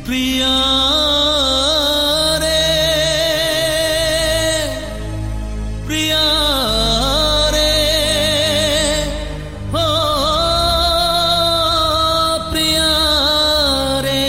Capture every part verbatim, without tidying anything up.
प्रिया रे प्रिया रे हो प्रिया रे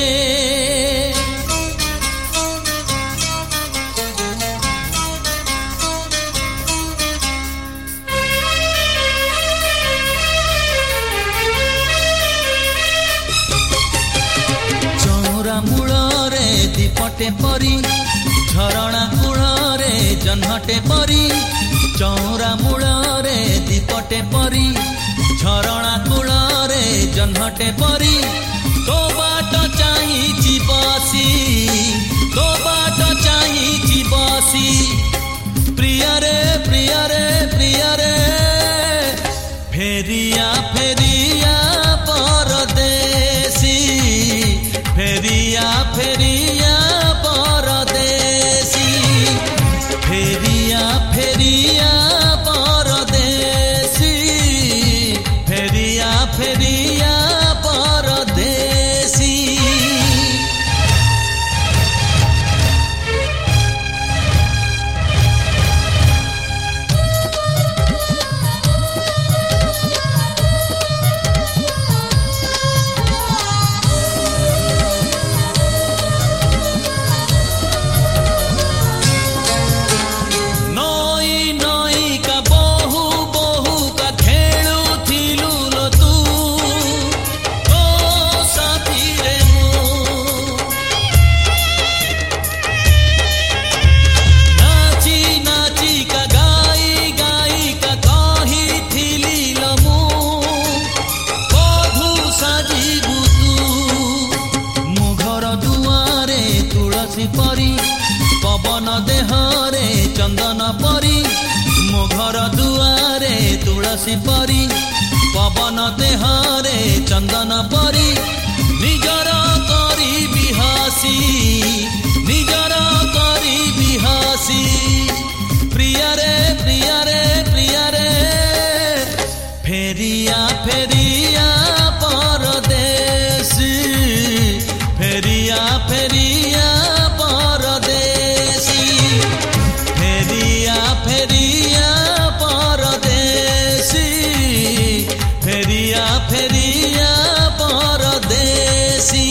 मूଳରେ दीपटे परी झरणा कूଳରେ जह्नटे परी चौरा मूଳରେ दीपटे परी झरणा कूଳରେ जह्नटे परी तो बाट चाहिए बसी तो बाट चाहिए बसी प्रिया रे प्रिया रे प्रिया रे फेरिया फेरिया परदेसी फेरिया फेरिया परदेसी फेरिया फेरिया परदेसी फेरिया फेरिया परदेसी परी पवन देहरे चंदन परी मो घर दुआरे तुलसी परी पवन देहरे चंदन परी निजर करी बिहासी निजर करी बिहासी प्रिया रे प्रिया रे प्रिया रे फेरिया फेरिया परदेसी फेरिया फेरिया परदेसी फेरिया फेरिया परदेसी फेरिया फेरिया परदेसी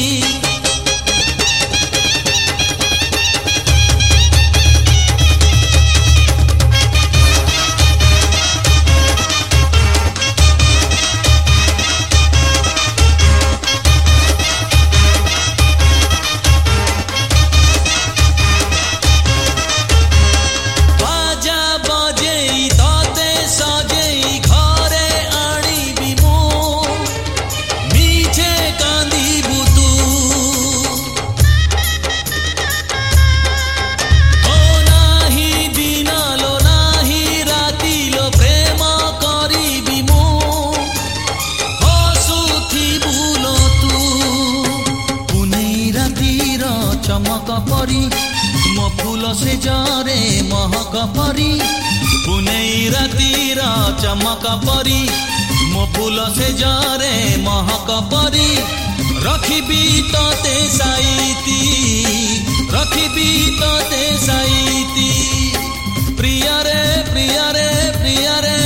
चमक परी मो फूल से जरे महक परी पुनई रातिर चमक परी मो फूल से जरे महक परी रखिबी तोते साईती रखिबी तोते साईती प्रिया रे प्रिया रे प्रिया रे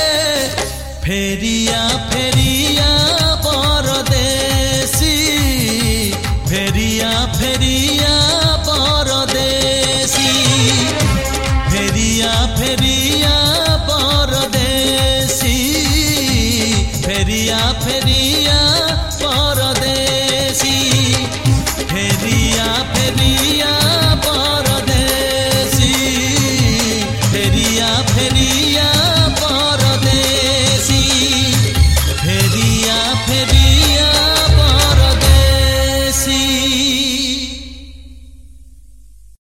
फेरिया फेरिया परदेसी फेरिया फेरिया परदेसी फेरिया फेरिया परदेसी फेरिया फेरिया